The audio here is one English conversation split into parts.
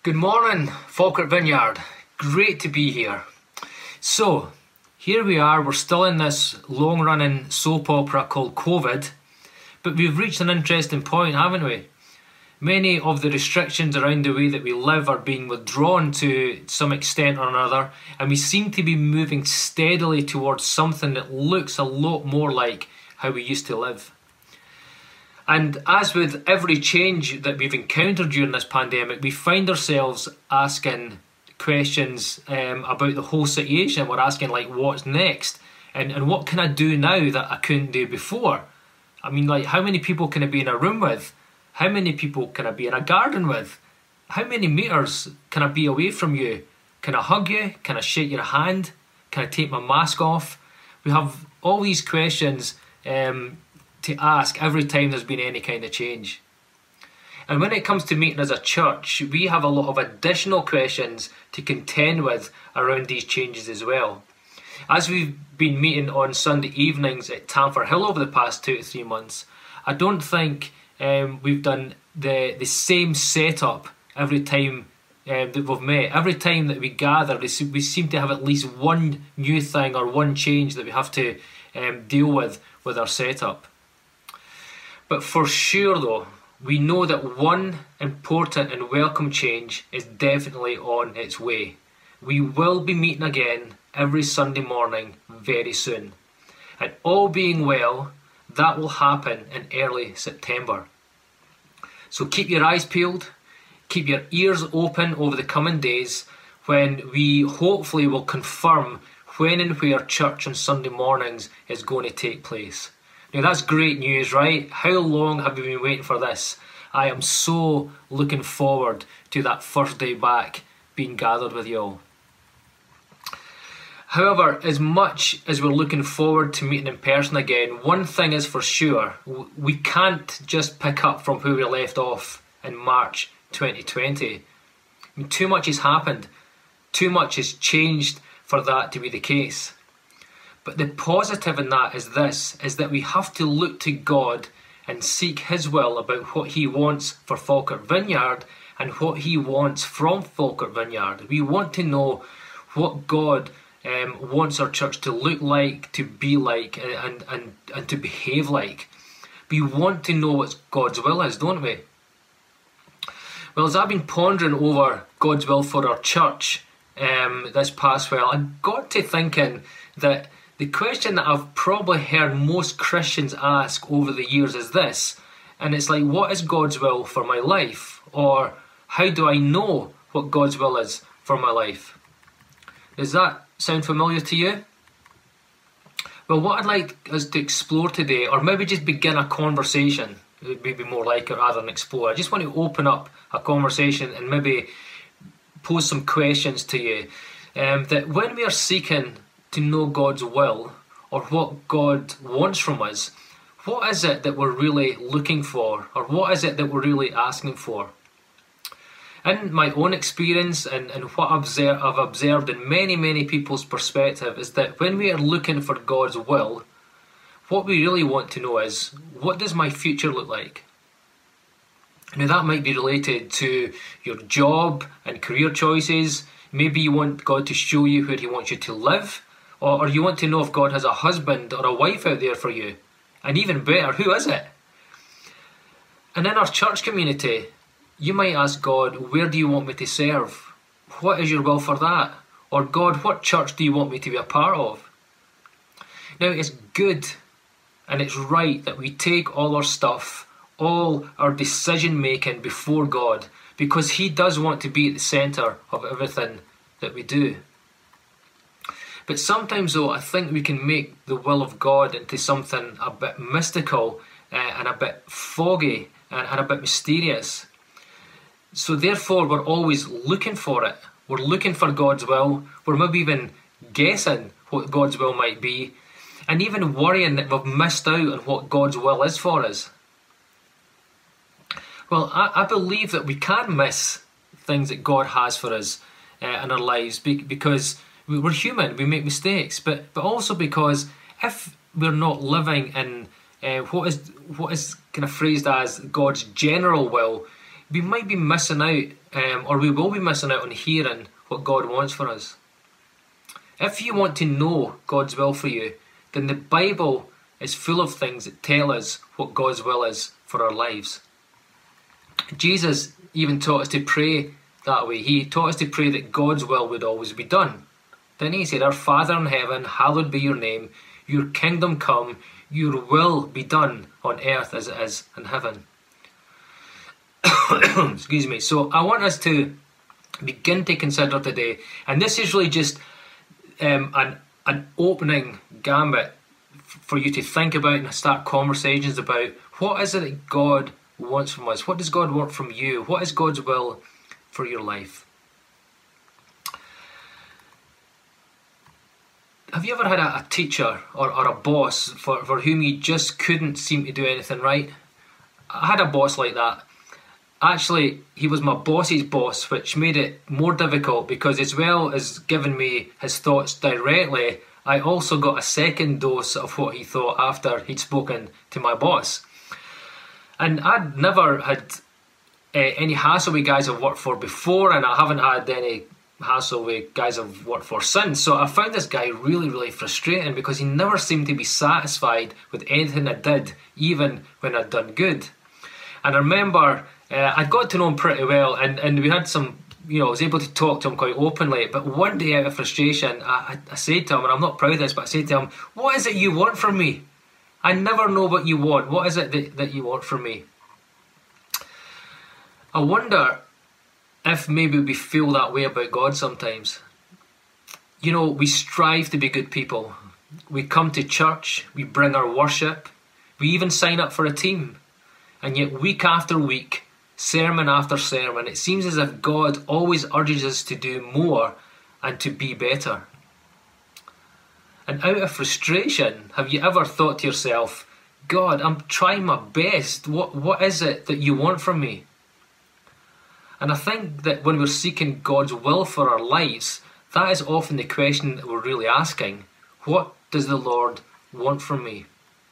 Good morning, Falkirk Vineyard. Great to be here. So, here we are, we're still in this long-running soap opera called COVID, but we've reached an interesting point, haven't we? Many of the restrictions around the way that we live are being withdrawn to some extent or another, and we seem to be moving steadily towards something that looks a lot more like how we used to live. And as with every change that we've encountered during this pandemic, we find ourselves asking questions about the whole situation. We're asking, like, what's next? And what can I do now that I couldn't do before? I mean, like, how many people can I be in a room with? How many people can I be in a garden with? How many meters can I be away from you? Can I hug you? Can I shake your hand? Can I take my mask off? We have all these questions to ask every time there's been any kind of change. And when it comes to meeting as a church, we have a lot of additional questions to contend with around these changes as well. As we've been meeting on Sunday evenings at Tamford Hill over the past 2 to 3 months, I don't think we've done the same setup every time that we've met. Every time that we gather, we seem to have at least one new thing or one change that we have to deal with our setup. But for sure though, we know that one important and welcome change is definitely on its way. We will be meeting again every Sunday morning very soon. And all being well, that will happen in early September. So keep your eyes peeled, keep your ears open over the coming days when we hopefully will confirm when and where church on Sunday mornings is going to take place. Now that's great news, right? How long have we been waiting for this? I am so looking forward to that first day back being gathered with you all. However, as much as we're looking forward to meeting in person again, one thing is for sure, we can't just pick up from where we left off in March 2020. I mean, too much has happened. Too much has changed for that to be the case. But the positive in that is this, is that we have to look to God and seek His will about what He wants for Falkirk Vineyard and what He wants from Falkirk Vineyard. We want to know what God wants our church to look like, to be like, and to behave like. We want to know what God's will is, don't we? Well, as I've been pondering over God's will for our church this past while, I got to thinking that the question that I've probably heard most Christians ask over the years is this, and it's like, what is God's will for my life? Or how do I know what God's will is for my life? Does that sound familiar to you? Well, what I'd like us to explore today, or maybe just begin a conversation, it would be more like it rather than explore. I just want to open up a conversation and maybe pose some questions to you. That when we are seeking to know God's will, or what God wants from us, what is it that we're really looking for, or what is it that we're really asking for? In my own experience and what I've observed in many people's perspective is that when we are looking for God's will, what we really want to know is, what does my future look like? Now that might be related to your job and career choices. Maybe you want God to show you where He wants you to live, or you want to know if God has a husband or a wife out there for you. And even better, who is it? And in our church community, you might ask God, where do you want me to serve? What is your will for that? Or God, what church do you want me to be a part of? Now it's good and it's right that we take all our stuff, all our decision making before God, because He does want to be at the centre of everything that we do. But sometimes though, I think we can make the will of God into something a bit mystical and a bit foggy and a bit mysterious. So therefore we're always looking for it. We're looking for God's will. We're maybe even guessing what God's will might be, and even worrying that we've missed out on what God's will is for us. Well, I believe that we can miss things that God has for us in our lives because we're human, we make mistakes, but also because if we're not living in what is kind of phrased as God's general will, we might be missing out, or we will be missing out on hearing what God wants for us. If you want to know God's will for you, then the Bible is full of things that tell us what God's will is for our lives. Jesus even taught us to pray that way. He taught us to pray that God's will would always be done. Then he said, "Our Father in heaven, hallowed be your name. Your kingdom come. Your will be done on earth as it is in heaven." Excuse me. So I want us to begin to consider today, and this is really just an opening gambit for you to think about and start conversations about what is it that God wants from us. What does God want from you? What is God's will for your life? Have you ever had a teacher or a boss for whom you just couldn't seem to do anything right? I had a boss like that. Actually, he was my boss's boss, which made it more difficult because as well as giving me his thoughts directly, I also got a second dose of what he thought after he'd spoken to my boss. And I'd never had any hassle with guys I've worked for before, and I haven't had any hassle with guys I've worked for since. So I found this guy really, really frustrating because he never seemed to be satisfied with anything I did, even when I'd done good. And I remember I'd got to know him pretty well, and we had some, I was able to talk to him quite openly. But one day out of frustration, I said to him, and I'm not proud of this, but I said to him, "What is it you want from me? I never know what you want. What is it that you want from me?" I wonder if maybe we feel that way about God sometimes. We strive to be good people. We come to church, we bring our worship, we even sign up for a team. And yet week after week, sermon after sermon, it seems as if God always urges us to do more and to be better. And out of frustration, have you ever thought to yourself, "God, I'm trying my best. What is it that you want from me?" And I think that when we're seeking God's will for our lives, that is often the question that we're really asking. What does the Lord want from me?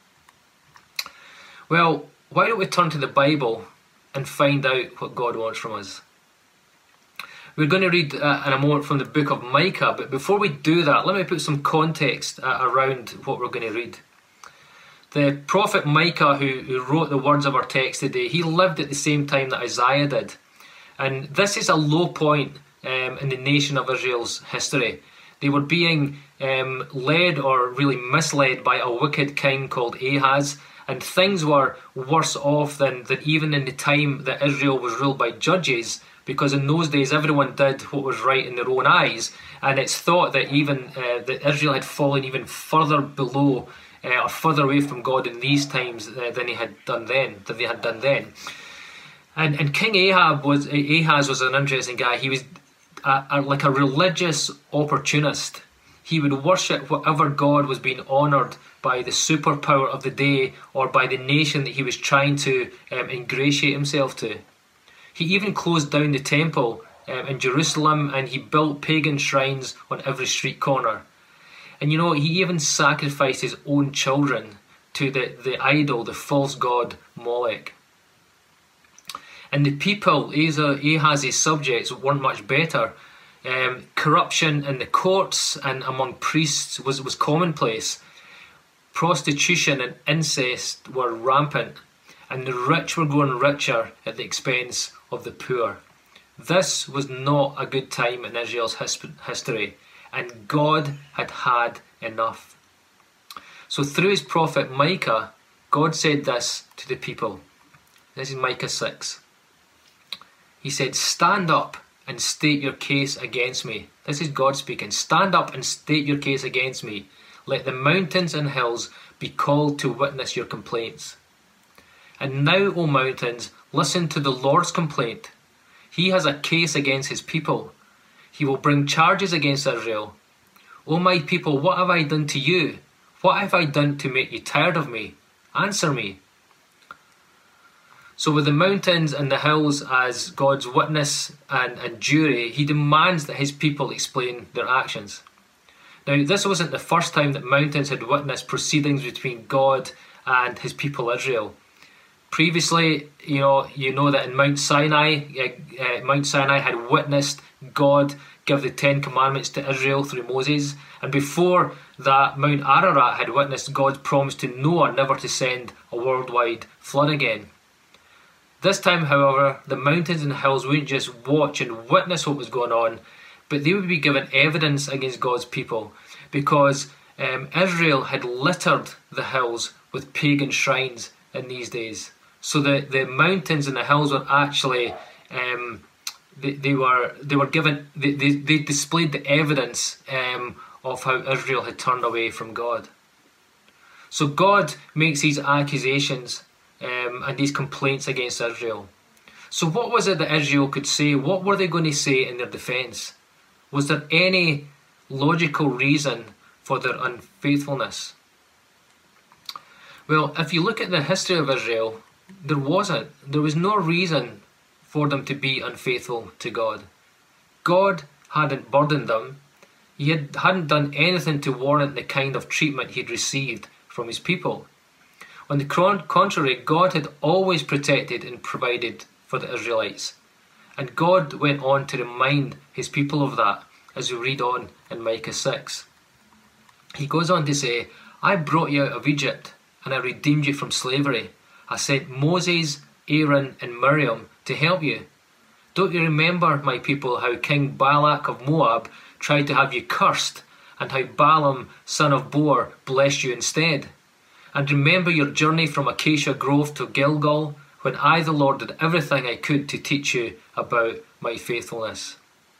Well, why don't we turn to the Bible and find out what God wants from us? We're going to read in a moment from the book of Micah, but before we do that, let me put some context around what we're going to read. The prophet Micah, who wrote the words of our text today, he lived at the same time that Isaiah did. And this is a low point in the nation of Israel's history. They were being led or really misled by a wicked king called Ahaz, and things were worse off than even in the time that Israel was ruled by judges, because in those days everyone did what was right in their own eyes, and it's thought that even that Israel had fallen even further below or further away from God in these times than they had done then. And King Ahaz was an interesting guy. He was like a religious opportunist. He would worship whatever god was being honoured by the superpower of the day or by the nation that he was trying to ingratiate himself to. He even closed down the temple in Jerusalem, and he built pagan shrines on every street corner. And he even sacrificed his own children to the idol, the false god Molech. And the people, Ahaz's subjects, weren't much better. Corruption in the courts and among priests was commonplace. Prostitution and incest were rampant, and the rich were growing richer at the expense of the poor. This was not a good time in Israel's history, and God had had enough. So through his prophet Micah, God said this to the people. This is Micah 6. He said, "Stand up and state your case against me." This is God speaking. "Stand up and state your case against me. Let the mountains and hills be called to witness your complaints. And now, O mountains, listen to the Lord's complaint. He has a case against his people. He will bring charges against Israel. O my people, what have I done to you? What have I done to make you tired of me? Answer me." So with the mountains and the hills as God's witness and jury, he demands that his people explain their actions. Now, this wasn't the first time that mountains had witnessed proceedings between God and his people Israel. Previously, you know that in Mount Sinai had witnessed God give the Ten Commandments to Israel through Moses, and before that, Mount Ararat had witnessed God's promise to Noah never to send a worldwide flood again. This time, however, the mountains and hills wouldn't just watch and witness what was going on, but they would be given evidence against God's people, because Israel had littered the hills with pagan shrines in these days. So the mountains and the hills were actually they displayed the evidence of how Israel had turned away from God. So God makes these accusations and these complaints against Israel. So what was it that Israel could say? What were they going to say in their defence? Was there any logical reason for their unfaithfulness? Well, if you look at the history of Israel, there wasn't. There was no reason for them to be unfaithful to God. God hadn't burdened them. He hadn't done anything to warrant the kind of treatment he'd received from his people. On the contrary, God had always protected and provided for the Israelites. And God went on to remind his people of that as we read on in Micah 6. He goes on to say, I brought you out of Egypt and I redeemed you from slavery. I sent Moses, Aaron and Miriam to help you. Don't you remember, my people, how King Balak of Moab tried to have you cursed, and how Balaam, son of Beor, blessed you instead? And remember your journey from Acacia Grove to Gilgal, when I, the Lord, did everything I could to teach you about my faithfulness.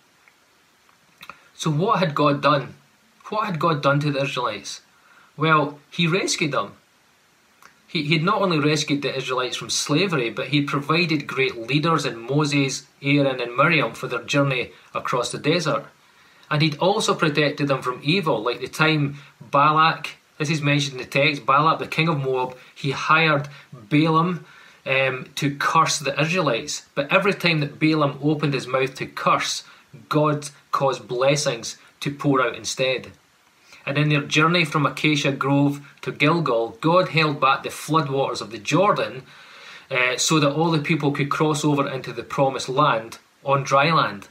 So what had God done? What had God done to the Israelites? Well, he rescued them. He had not only rescued the Israelites from slavery, but he provided great leaders in Moses, Aaron and Miriam for their journey across the desert. And he'd also protected them from evil, like the time Balak, this is mentioned in the text, Balak, the king of Moab, he hired Balaam to curse the Israelites. But every time that Balaam opened his mouth to curse, God caused blessings to pour out instead. And in their journey from Acacia Grove to Gilgal, God held back the floodwaters of the Jordan so that all the people could cross over into the promised land on dry land.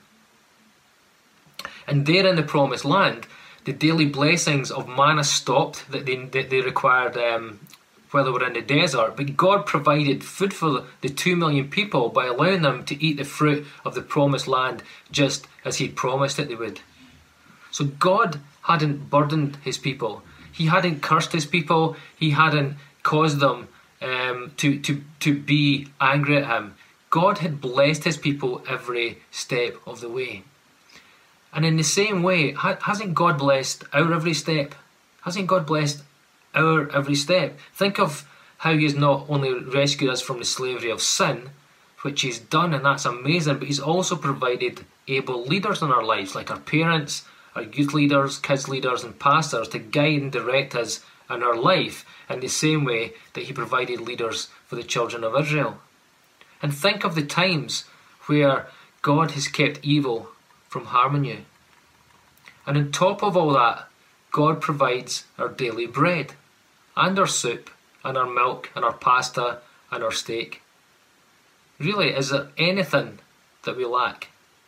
And there in the promised land, the daily blessings of manna stopped that they required while they were in the desert. But God provided food for the 2 million people by allowing them to eat the fruit of the promised land just as He promised that they would. So God hadn't burdened his people. He hadn't cursed his people. He hadn't caused them to be angry at him. God had blessed his people every step of the way. And in the same way, hasn't God blessed our every step? Hasn't God blessed our every step? Think of how he has not only rescued us from the slavery of sin, which he's done, and that's amazing, but he's also provided able leaders in our lives, like our parents, our youth leaders, kids leaders and pastors, to guide and direct us in our life in the same way that he provided leaders for the children of Israel. And think of the times where God has kept evil from harming you. And on top of all that, God provides our daily bread, and our soup, and our milk, and our pasta, and our steak. Really, is there anything that we lack?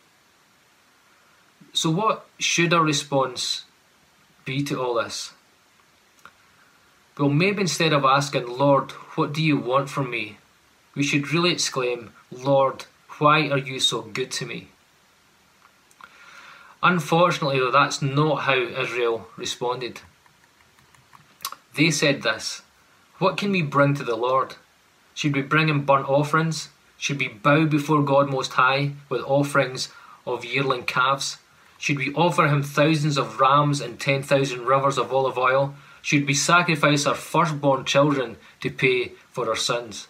So what should our response be to all this? Well, maybe instead of asking, Lord, what do you want from me? We should really exclaim, Lord, why are you so good to me? Unfortunately, though, that's not how Israel responded. They said this, what can we bring to the Lord? Should we bring him burnt offerings? Should we bow before God Most High with offerings of yearling calves? Should we offer him thousands of rams and 10,000 rivers of olive oil? Should we sacrifice our firstborn children to pay for our sins?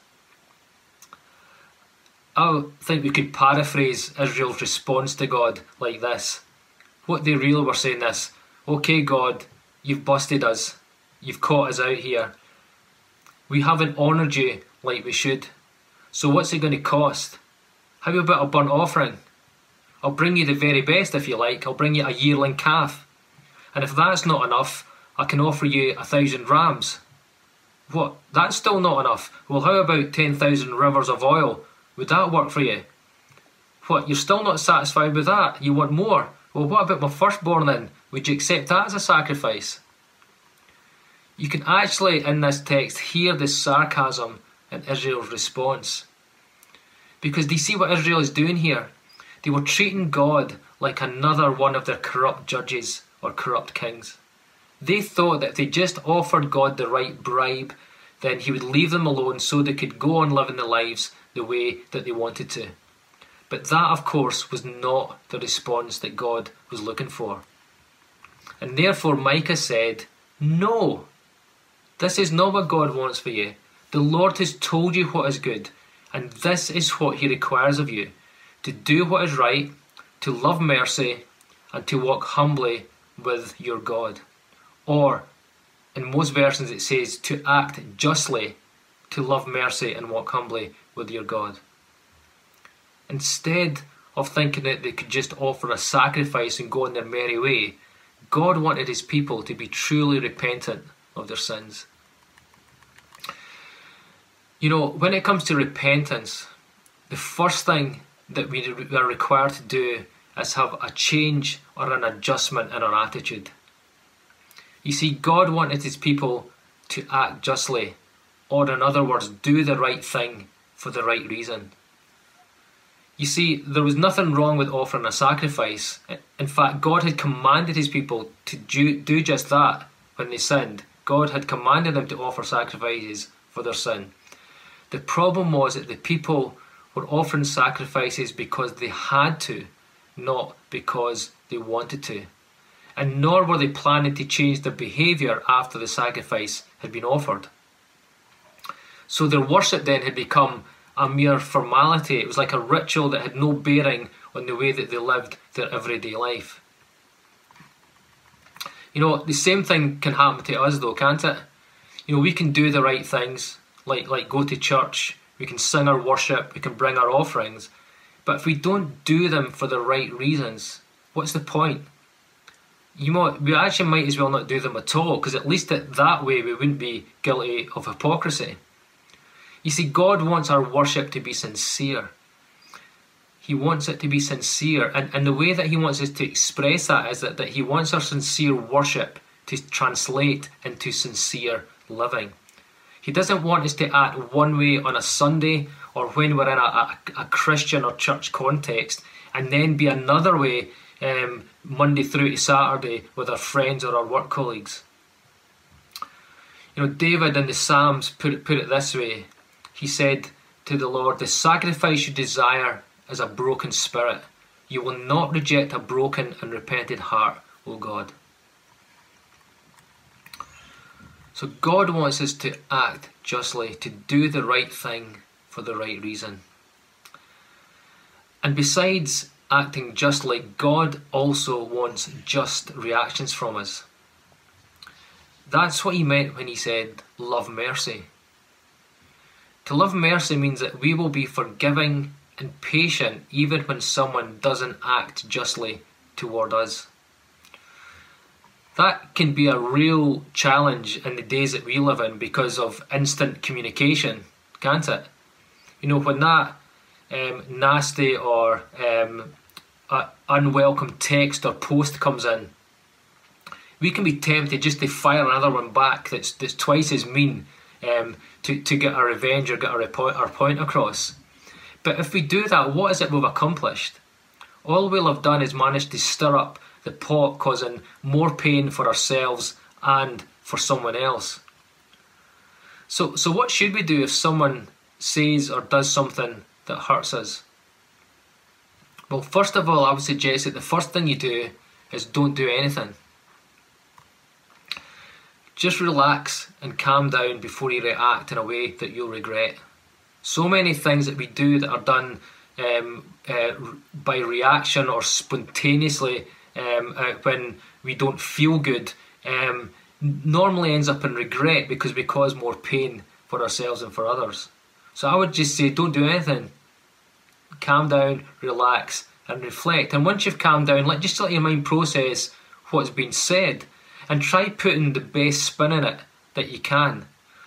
I think we could paraphrase Israel's response to God like this. What they really were saying is, okay God, you've busted us. You've caught us out here. We haven't honoured you like we should. So what's it going to cost? How about a burnt offering? I'll bring you the very best if you like. I'll bring you a yearling calf. And if that's not enough, I can offer you 1,000 rams. What? That's still not enough. Well, how about 10,000 rivers of oil? Would that work for you? What? You're still not satisfied with that? You want more? Well, what about my firstborn then? Would you accept that as a sacrifice? You can actually, in this text, hear the sarcasm in Israel's response. Because do you see what Israel is doing here? They were treating God like another one of their corrupt judges or corrupt kings. They thought that if they just offered God the right bribe, then he would leave them alone so they could go on living their lives the way that they wanted to. But that, of course, was not the response that God was looking for. And therefore Micah said, no, this is not what God wants for you. The Lord has told you what is good, and this is what he requires of you, to do what is right, to love mercy, and to walk humbly with your God. Or, in most versions it says, to act justly, to love mercy and walk humbly with your God. Instead of thinking that they could just offer a sacrifice and go on their merry way, God wanted his people to be truly repentant of their sins. You know, when it comes to repentance, the first thing that we are required to do is have a change or an adjustment in our attitude. You see, God wanted his people to act justly, or in other words, do the right thing for the right reason. You see, there was nothing wrong with offering a sacrifice. In fact, God had commanded his people to do just that when they sinned. God had commanded them to offer sacrifices for their sin. The problem was that the people were offering sacrifices because they had to, not because they wanted to. And nor were they planning to change their behaviour after the sacrifice had been offered. So their worship then had become a mere formality. It was like a ritual that had no bearing on the way that they lived their everyday life. You know, the same thing can happen to us though, can't it? You know, we can do the right things, like go to church, we can sing our worship, we can bring our offerings, but if we don't do them for the right reasons, what's the point? We actually might as well not do them at all, because at least that way we wouldn't be guilty of hypocrisy. You see, God wants our worship to be sincere. He wants it to be sincere, and the way that he wants us to express that is that he wants our sincere worship to translate into sincere living. He doesn't want us to act one way on a Sunday or when we're in a Christian or church context, and then be another way Monday through to Saturday with our friends or our work colleagues. You know, David in the Psalms put it this way. He said to the Lord, "The sacrifice you desire is a broken spirit. You will not reject a broken and repentant heart, O God." So God wants us to act justly, to do the right thing for the right reason. And besides acting justly, God also wants just reactions from us. That's what he meant when he said, love mercy. To love mercy means that we will be forgiving and patient even when someone doesn't act justly toward us. That can be a real challenge in the days that we live in because of instant communication, can't it? You know, when that nasty or unwelcome text or post comes in, we can be tempted just to fire another one back that's twice as mean to get our revenge or get our point across. But if we do that, what is it we've accomplished? All we'll have done is managed to stir up the pot, causing more pain for ourselves and for someone else. So what should we do if someone says or does something that hurts us? Well, first of all, I would suggest that the first thing you do is don't do anything. Just relax and calm down before you react in a way that you'll regret. So many things that we do that are done by reaction or spontaneously when we don't feel good normally ends up in regret because we cause more pain for ourselves and for others. So I would just say don't do anything. Calm down, relax and reflect. And once you've calmed down, just let your mind process what's been said and try putting the best spin in it that you can.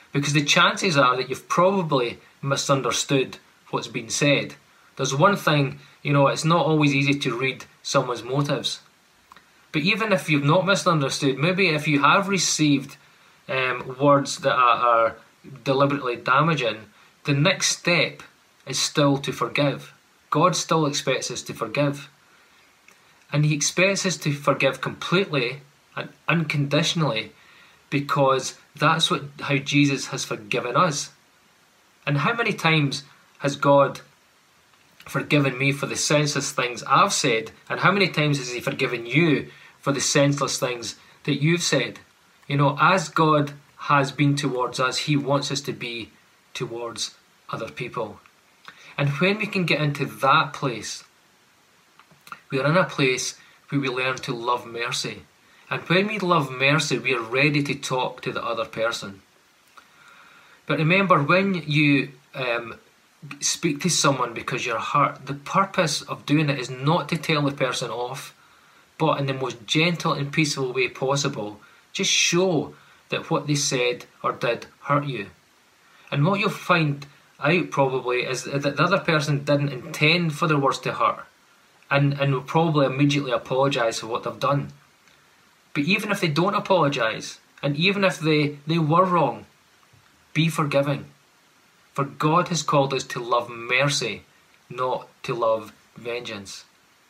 because the chances are that you've probably misunderstood what's been said. There's one thing, it's not always easy to read someone's motives. But even if you've not misunderstood, maybe if you have received words that are deliberately damaging, the next step is still to forgive. God still expects us to forgive. And He expects us to forgive completely and unconditionally, because that's how Jesus has forgiven us. And how many times has God forgiven me for the senseless things I've said, and how many times has He forgiven you for the senseless things that you've said? As God has been towards us, He wants us to be towards other people. And when we can get into that place, we are in a place where we learn to love mercy. And when we love mercy, we are ready to talk to the other person. But remember, when you speak to someone because you're hurt, the purpose of doing it is not to tell the person off, but in the most gentle and peaceful way possible, just show that what they said or did hurt you. And what you'll find out probably is that the other person didn't intend for their words to hurt, and will probably immediately apologise for what they've done. But even if they don't apologise, and even if they were wrong, be forgiving. For God has called us to love mercy, not to love vengeance.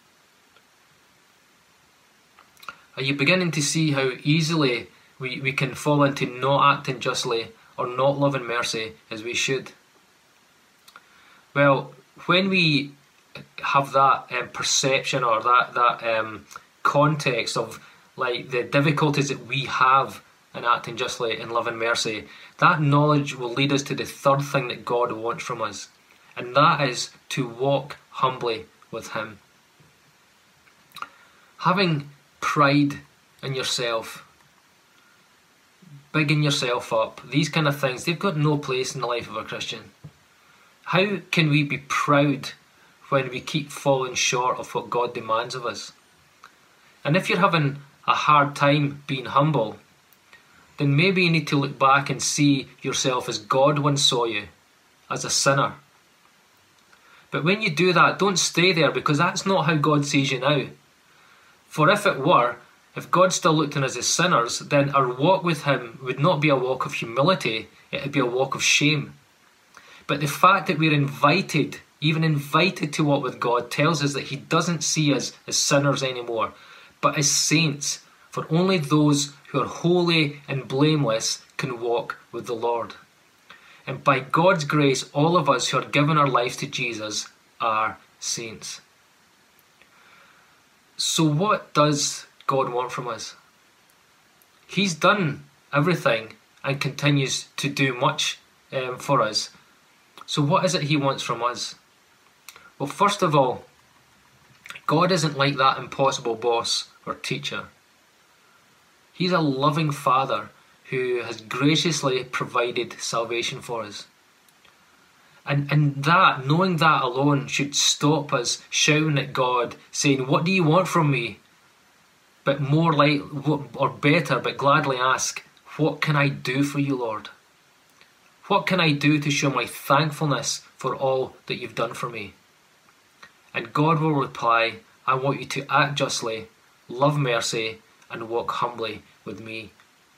Are you beginning to see how easily we can fall into not acting justly or not loving mercy as we should? Well, when we have that perception or that context of like the difficulties that we have in acting justly and loving mercy, that knowledge will lead us to the third thing that God wants from us, and that is to walk humbly with Him. Having pride in yourself, bigging yourself up, these kind of things, they've got no place in the life of a Christian. How can we be proud when we keep falling short of what God demands of us? And if you're having a hard time being humble, then maybe you need to look back and see yourself as God once saw you, as a sinner. But when you do that, don't stay there, because that's not how God sees you now. For if it were, if God still looked on us as sinners, then our walk with Him would not be a walk of humility, it would be a walk of shame. But the fact that we're invited, even invited to walk with God, tells us that He doesn't see us as sinners anymore, but as saints. For only those who are holy and blameless can walk with the Lord. And by God's grace, all of us who are given our lives to Jesus are saints. So what does God want from us? He's done everything and continues to do much for us. So what is it He wants from us? Well, first of all, God isn't like that impossible boss or teacher. He's a loving Father who has graciously provided salvation for us. And that, knowing that alone, should stop us shouting at God, saying, "What do you want from me?" But more like, or better, but gladly ask, "What can I do for you, Lord? What can I do to show my thankfulness for all that you've done for me?" And God will reply, "I want you to act justly, love mercy, and walk humbly with me."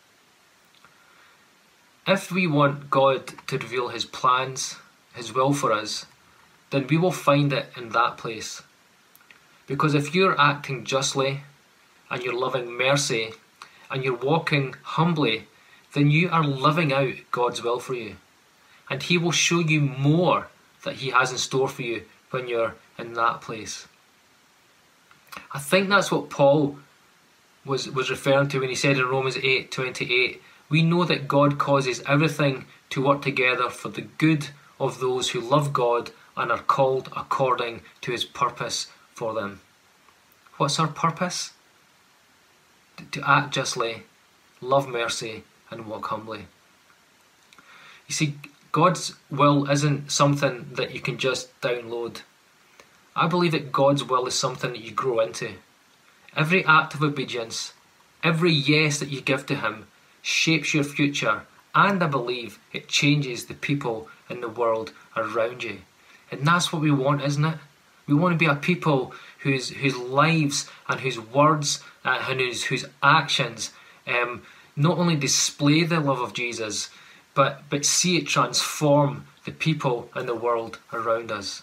If we want God to reveal His plans, His will for us, then we will find it in that place. Because if you're acting justly, and you're loving mercy, and you're walking humbly, then you are living out God's will for you. And He will show you more that He has in store for you when you're in that place. I think that's what Paul was referring to when he said in Romans 8:28, "We know that God causes everything to work together for the good of those who love God and are called according to His purpose for them." What's our purpose? To act justly, love mercy, and walk humbly. You see, God's will isn't something that you can just download. I believe that God's will is something that you grow into. Every act of obedience, every yes that you give to Him, shapes your future and I believe it changes the people in the world around you. And that's what we want, isn't it? We want to be a people whose lives and whose words and whose actions not only display the love of Jesus, but see it transform the people in the world around us.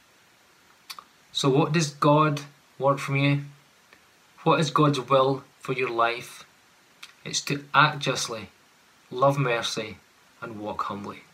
So what does God want from you? What is God's will for your life? It's to act justly, love mercy, and walk humbly.